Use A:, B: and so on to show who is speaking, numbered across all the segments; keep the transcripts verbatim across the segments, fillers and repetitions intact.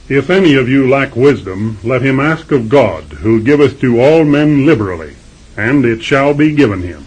A: If any of you lack wisdom, let him ask of God, who giveth to all men liberally, and it shall be given him.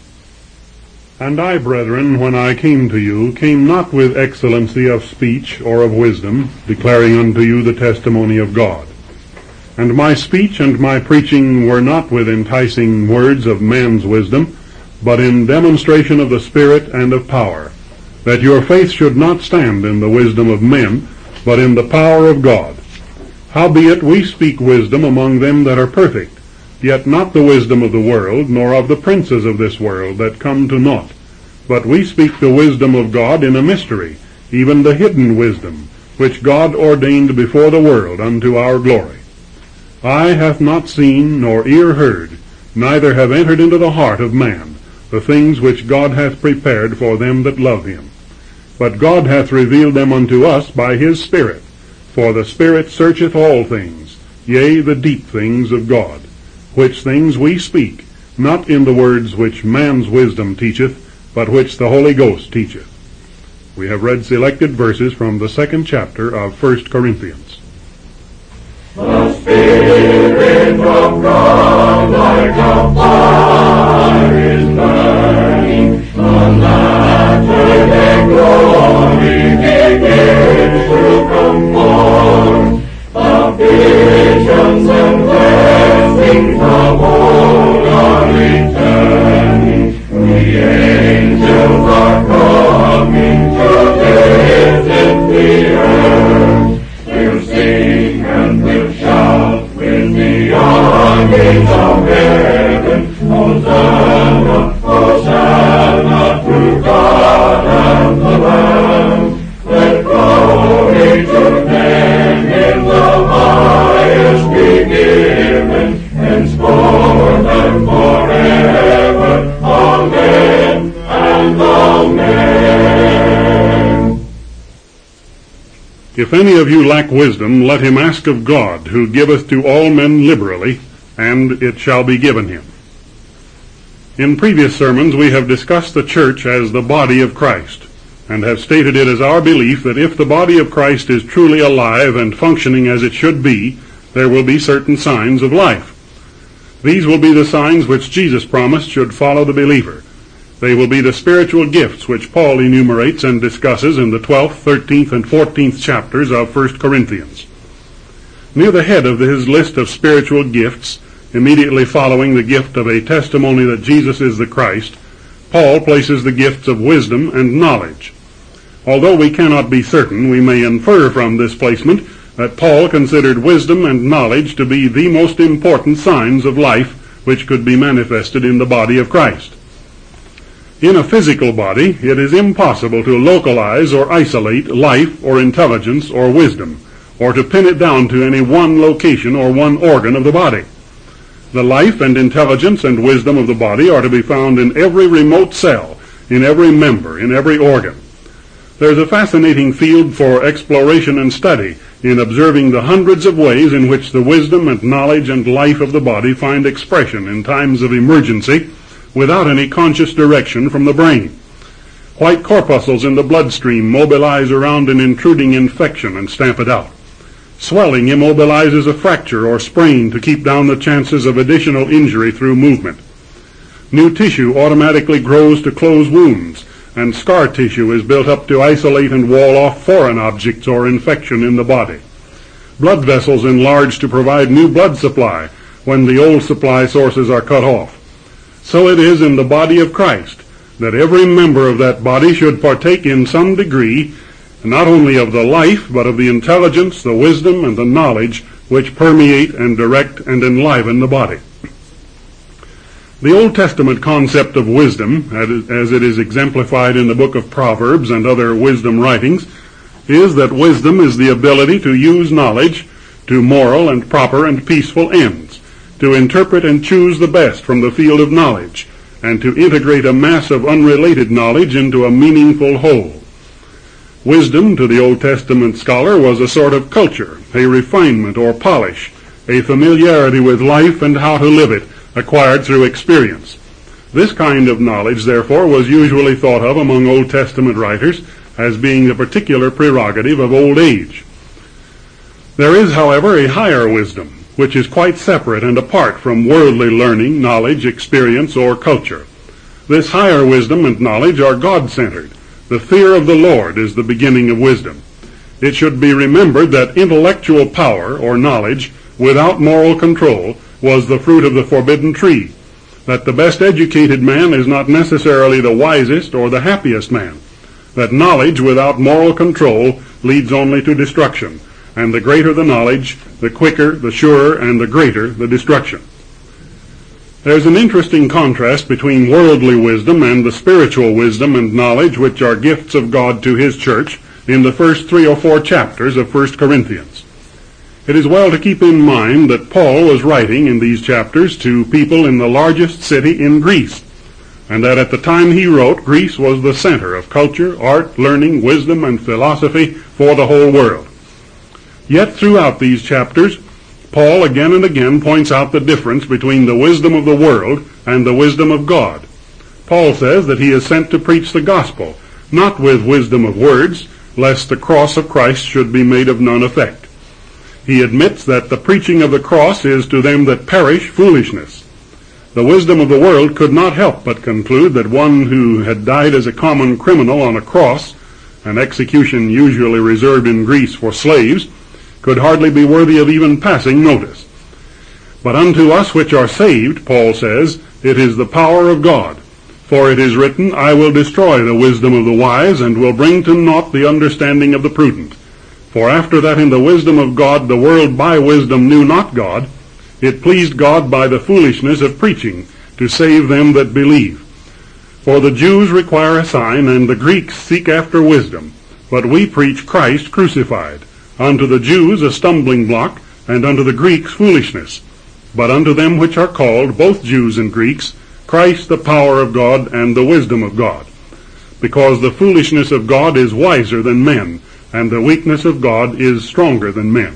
A: And I, brethren, when I came to you, came not with excellency of speech or of wisdom, declaring unto you the testimony of God. And my speech and my preaching were not with enticing words of man's wisdom, but in demonstration of the Spirit and of power, that your faith should not stand in the wisdom of men, but in the power of God. Howbeit we speak wisdom among them that are perfect, yet not the wisdom of the world, nor of the princes of this world that come to naught. But we speak the wisdom of God in a mystery, even the hidden wisdom, which God ordained before the world unto our glory. Eye hath not seen, nor ear heard, neither have entered into the heart of man, the things which God hath prepared for them that love him. But God hath revealed them unto us by his Spirit. For the Spirit searcheth all things, yea, the deep things of God. Which things we speak, not in the words which man's wisdom teacheth, but which the Holy Ghost teacheth. We have read selected verses from the second chapter of First Corinthians.
B: The Spirit of God like a fire is burning, the latter day glory begins to come forth. The visions and blessings of old are returning. The angels are coming to visit the earth. We'll sing and we'll shout with the armies of heaven. Hosanna, Hosanna to God and the Lamb. Let glory to them in the highest be given, henceforth and forever. Amen and amen.
A: If any of you lack wisdom, let him ask of God, who giveth to all men liberally, and it shall be given him. In previous sermons we have discussed the church as the body of Christ, and have stated it as our belief that if the body of Christ is truly alive and functioning as it should be, there will be certain signs of life. These will be the signs which Jesus promised should follow the believer. They will be the spiritual gifts which Paul enumerates and discusses in the twelfth, thirteenth, and fourteenth chapters of First Corinthians. Near the head of his list of spiritual gifts, immediately following the gift of a testimony that Jesus is the Christ, Paul places the gifts of wisdom and knowledge. Although we cannot be certain, we may infer from this placement that Paul considered wisdom and knowledge to be the most important signs of life which could be manifested in the body of Christ. In a physical body, it is impossible to localize or isolate life or intelligence or wisdom, or to pin it down to any one location or one organ of the body. The life and intelligence and wisdom of the body are to be found in every remote cell, in every member, in every organ. There is a fascinating field for exploration and study in observing the hundreds of ways in which the wisdom and knowledge and life of the body find expression in times of emergency without any conscious direction from the brain. White corpuscles in the bloodstream mobilize around an intruding infection and stamp it out. Swelling immobilizes a fracture or sprain to keep down the chances of additional injury through movement. New tissue automatically grows to close wounds, and scar tissue is built up to isolate and wall off foreign objects or infection in the body. Blood vessels enlarge to provide new blood supply when the old supply sources are cut off. So it is in the body of Christ, that every member of that body should partake in some degree, not only of the life, but of the intelligence, the wisdom, and the knowledge which permeate and direct and enliven the body. The Old Testament concept of wisdom, as it is exemplified in the book of Proverbs and other wisdom writings, is that wisdom is the ability to use knowledge to moral and proper and peaceful ends, to interpret and choose the best from the field of knowledge, and to integrate a mass of unrelated knowledge into a meaningful whole. Wisdom, to the Old Testament scholar, was a sort of culture, a refinement or polish, a familiarity with life and how to live it, acquired through experience. This kind of knowledge, therefore, was usually thought of among Old Testament writers as being the particular prerogative of old age. There is, however, a higher wisdom, which is quite separate and apart from worldly learning, knowledge, experience, or culture. This higher wisdom and knowledge are God-centered. The fear of the Lord is the beginning of wisdom. It should be remembered that intellectual power, or knowledge, without moral control, was the fruit of the forbidden tree. That the best educated man is not necessarily the wisest or the happiest man. That knowledge without moral control leads only to destruction. And the greater the knowledge, the quicker, the surer, and the greater the destruction. There's an interesting contrast between worldly wisdom and the spiritual wisdom and knowledge which are gifts of God to His church in the first three or four chapters of First Corinthians. It is well to keep in mind that Paul was writing in these chapters to people in the largest city in Greece, and that at the time he wrote, Greece was the center of culture, art, learning, wisdom, and philosophy for the whole world. Yet throughout these chapters, Paul again and again points out the difference between the wisdom of the world and the wisdom of God. Paul says that he is sent to preach the gospel, not with wisdom of words, lest the cross of Christ should be made of none effect. He admits that the preaching of the cross is to them that perish foolishness. The wisdom of the world could not help but conclude that one who had died as a common criminal on a cross, an execution usually reserved in Greece for slaves, could hardly be worthy of even passing notice. But unto us which are saved, Paul says, it is the power of God. For it is written, I will destroy the wisdom of the wise, and will bring to naught the understanding of the prudent. For after that in the wisdom of God the world by wisdom knew not God, it pleased God by the foolishness of preaching to save them that believe. For the Jews require a sign, and the Greeks seek after wisdom. But we preach Christ crucified, unto the Jews a stumbling block, and unto the Greeks foolishness. But unto them which are called, both Jews and Greeks, Christ the power of God and the wisdom of God. Because the foolishness of God is wiser than men, and the weakness of God is stronger than men.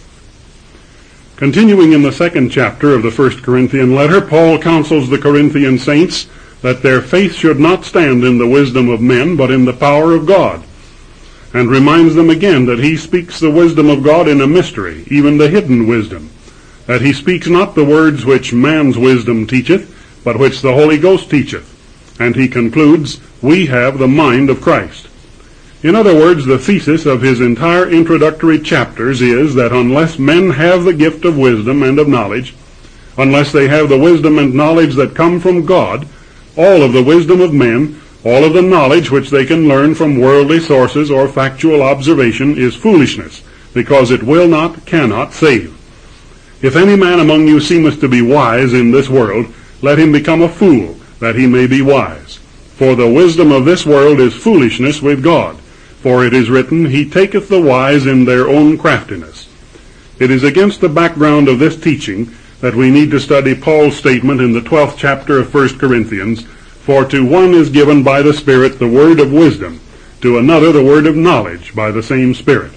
A: Continuing in the second chapter of the First Corinthian letter, Paul counsels the Corinthian saints that their faith should not stand in the wisdom of men, but in the power of God, and reminds them again that he speaks the wisdom of God in a mystery, even the hidden wisdom, that he speaks not the words which man's wisdom teacheth, but which the Holy Ghost teacheth. And he concludes, we have the mind of Christ. In other words, the thesis of his entire introductory chapters is that unless men have the gift of wisdom and of knowledge, unless they have the wisdom and knowledge that come from God, all of the wisdom of men, all of the knowledge which they can learn from worldly sources or factual observation is foolishness, because it will not, cannot save. If any man among you seemeth to be wise in this world, let him become a fool, that he may be wise. For the wisdom of this world is foolishness with God. For it is written, He taketh the wise in their own craftiness. It is against the background of this teaching that we need to study Paul's statement in the twelfth chapter of First Corinthians, for to one is given by the Spirit the word of wisdom, to another the word of knowledge by the same Spirit.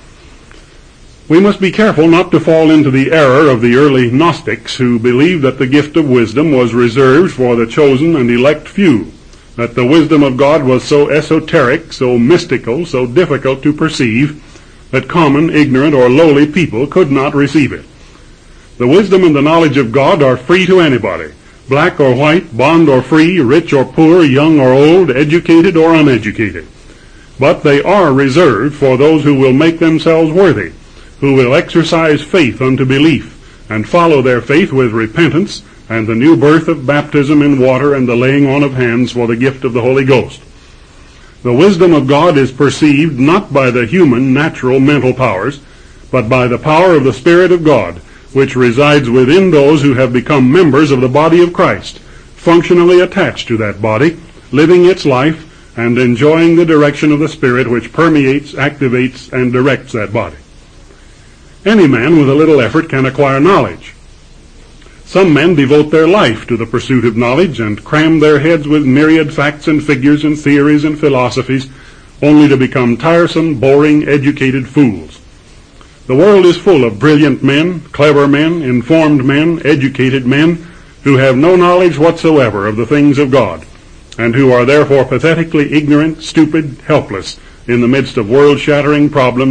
A: We must be careful not to fall into the error of the early Gnostics, who believed that the gift of wisdom was reserved for the chosen and elect few, that the wisdom of God was so esoteric, so mystical, so difficult to perceive, that common, ignorant, or lowly people could not receive it. The wisdom and the knowledge of God are free to anybody, black or white, bond or free, rich or poor, young or old, educated or uneducated. But they are reserved for those who will make themselves worthy, who will exercise faith unto belief, and follow their faith with repentance, and the new birth of baptism in water and the laying on of hands for the gift of the Holy Ghost. The wisdom of God is perceived not by the human, natural, mental powers, but by the power of the Spirit of God, which resides within those who have become members of the body of Christ, functionally attached to that body, living its life, and enjoying the direction of the Spirit which permeates, activates, and directs that body. Any man with a little effort can acquire knowledge. Some men devote their life to the pursuit of knowledge and cram their heads with myriad facts and figures and theories and philosophies, only to become tiresome, boring, educated fools. The world is full of brilliant men, clever men, informed men, educated men, who have no knowledge whatsoever of the things of God, and who are therefore pathetically ignorant, stupid, helpless, in the midst of world-shattering problems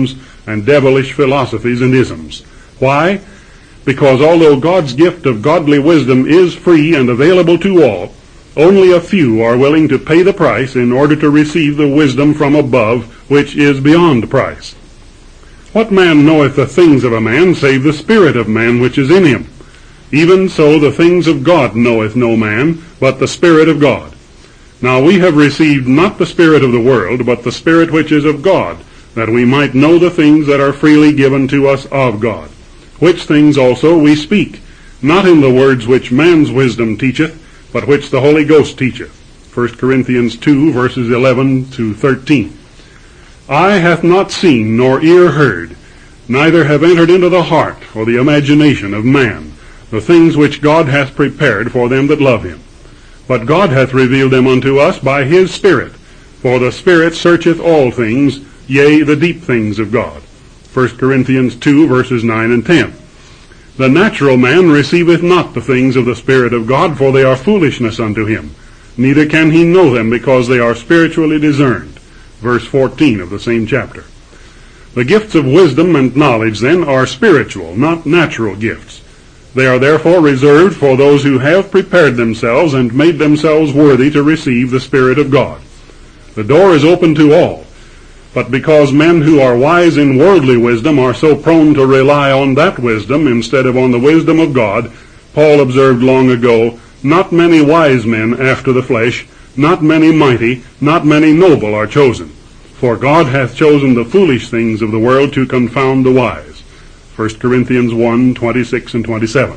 A: and devilish philosophies and isms. Why? Because although God's gift of godly wisdom is free and available to all, only a few are willing to pay the price in order to receive the wisdom from above, which is beyond price. What man knoweth the things of a man, save the spirit of man which is in him? Even so the things of God knoweth no man, but the Spirit of God. Now we have received not the spirit of the world, but the Spirit which is of God, that we might know the things that are freely given to us of God. Which things also we speak, not in the words which man's wisdom teacheth, but which the Holy Ghost teacheth. First Corinthians two, verses eleven to thirteen. Eye hath not seen, nor ear heard, neither have entered into the heart or the imagination of man, the things which God hath prepared for them that love him. But God hath revealed them unto us by his Spirit. For the Spirit searcheth all things, yea, the deep things of God. First Corinthians two, verses nine and ten. The natural man receiveth not the things of the Spirit of God, for they are foolishness unto him. Neither can he know them, because they are spiritually discerned. Verse fourteen of the same chapter. The gifts of wisdom and knowledge, then, are spiritual, not natural gifts. They are therefore reserved for those who have prepared themselves and made themselves worthy to receive the Spirit of God. The door is open to all, but because men who are wise in worldly wisdom are so prone to rely on that wisdom instead of on the wisdom of God, Paul observed long ago, not many wise men after the flesh, not many mighty, not many noble are chosen. For God hath chosen the foolish things of the world to confound the wise. First Corinthians one, twenty-six and twenty-seven.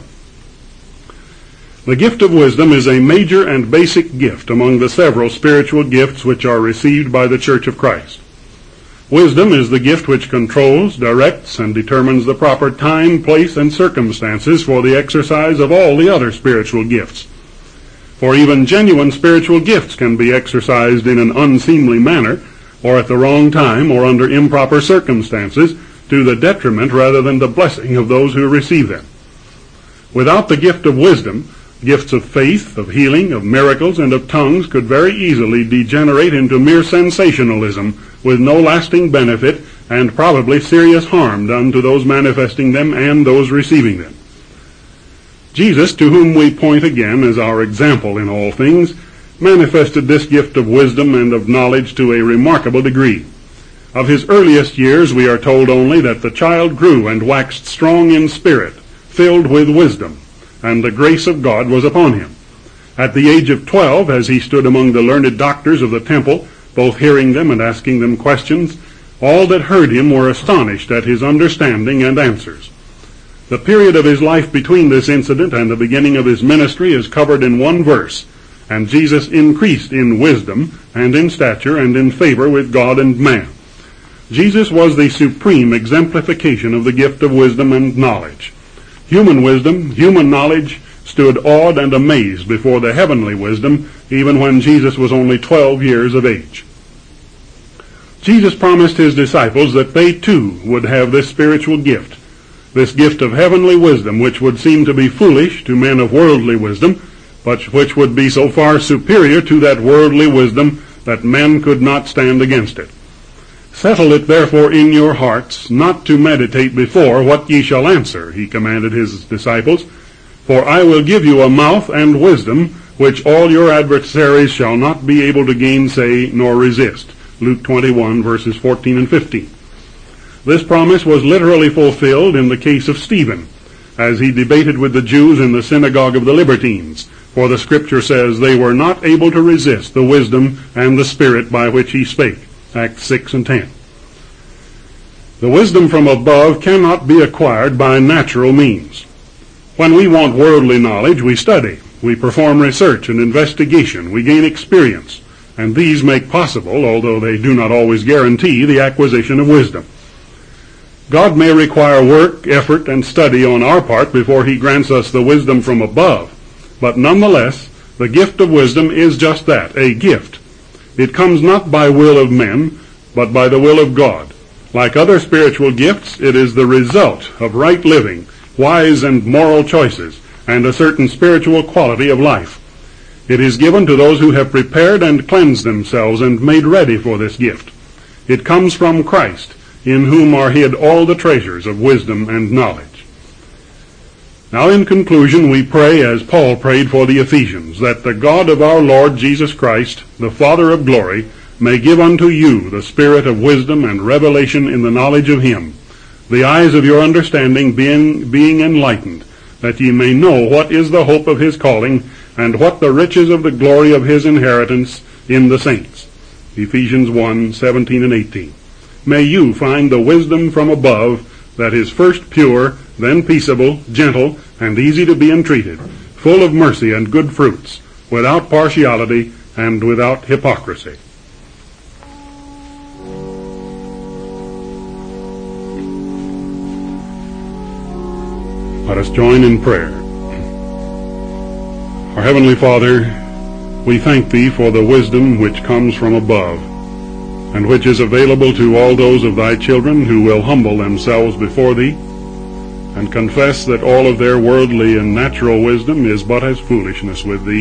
A: The gift of wisdom is a major and basic gift among the several spiritual gifts which are received by the Church of Christ. Wisdom is the gift which controls, directs, and determines the proper time, place, and circumstances for the exercise of all the other spiritual gifts. For even genuine spiritual gifts can be exercised in an unseemly manner, or at the wrong time, or under improper circumstances, to the detriment rather than the blessing of those who receive them. Without the gift of wisdom, gifts of faith, of healing, of miracles, and of tongues could very easily degenerate into mere sensationalism with no lasting benefit and probably serious harm done to those manifesting them and those receiving them. Jesus, to whom we point again as our example in all things, manifested this gift of wisdom and of knowledge to a remarkable degree. Of his earliest years we are told only that the child grew and waxed strong in spirit, filled with wisdom, and the grace of God was upon him. At the age of twelve, as he stood among the learned doctors of the temple, both hearing them and asking them questions, all that heard him were astonished at his understanding and answers. The period of his life between this incident and the beginning of his ministry is covered in one verse, and Jesus increased in wisdom and in stature and in favor with God and man. Jesus was the supreme exemplification of the gift of wisdom and knowledge. Human wisdom, human knowledge, stood awed and amazed before the heavenly wisdom, even when Jesus was only twelve years of age. Jesus promised his disciples that they too would have this spiritual gift, this gift of heavenly wisdom, which would seem to be foolish to men of worldly wisdom, but which would be so far superior to that worldly wisdom that men could not stand against it. Settle it therefore in your hearts, not to meditate before what ye shall answer, he commanded his disciples. For I will give you a mouth and wisdom, which all your adversaries shall not be able to gainsay nor resist. Luke twenty-one, verses fourteen and fifteen. This promise was literally fulfilled in the case of Stephen, as he debated with the Jews in the synagogue of the Libertines. For the Scripture says, they were not able to resist the wisdom and the Spirit by which he spake. Acts six and ten. The wisdom from above cannot be acquired by natural means. When we want worldly knowledge, we study, we perform research and investigation, we gain experience, and these make possible, although they do not always guarantee, the acquisition of wisdom. God may require work, effort, and study on our part before he grants us the wisdom from above, but nonetheless, the gift of wisdom is just that, a gift. It comes not by will of men, but by the will of God. Like other spiritual gifts, it is the result of right living, wise and moral choices, and a certain spiritual quality of life. It is given to those who have prepared and cleansed themselves and made ready for this gift. It comes from Christ. in whom are hid all the treasures of wisdom and knowledge. Now in conclusion, we pray as Paul prayed for the Ephesians, that the God of our Lord Jesus Christ, the Father of glory, may give unto you the spirit of wisdom and revelation in the knowledge of him, the eyes of your understanding being, being enlightened, that ye may know what is the hope of his calling, and what the riches of the glory of his inheritance in the saints. Ephesians one, seventeen and eighteen. May you find the wisdom from above, that is first pure, then peaceable, gentle, and easy to be entreated, full of mercy and good fruits, without partiality and without hypocrisy. Let us join in prayer. Our Heavenly Father, we thank Thee for the wisdom which comes from above, and which is available to all those of Thy children who will humble themselves before Thee, and confess that all of their worldly and natural wisdom is but as foolishness with Thee,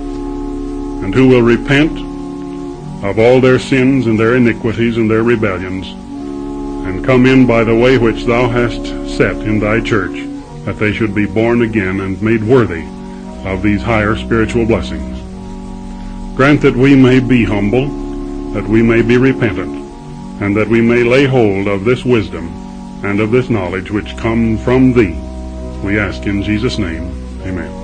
A: and who will repent of all their sins and their iniquities and their rebellions, and come in by the way which Thou hast set in Thy church, that they should be born again and made worthy of these higher spiritual blessings. Grant that we may be humble, that we may be repentant, and that we may lay hold of this wisdom and of this knowledge which come from Thee. We ask in Jesus' name, amen.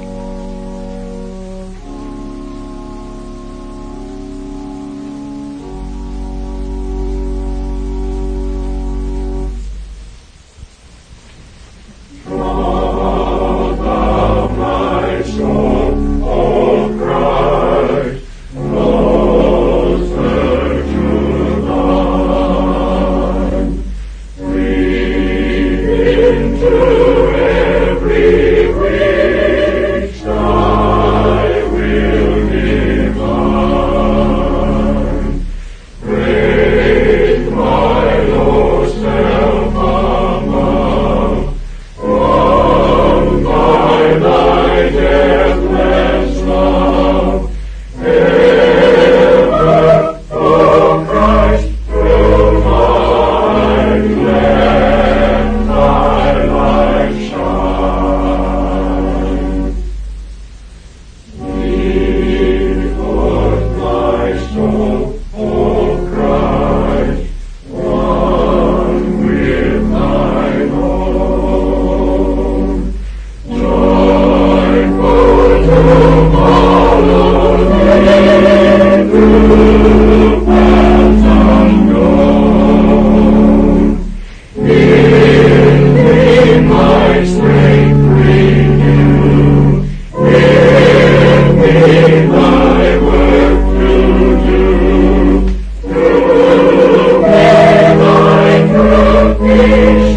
B: Amen.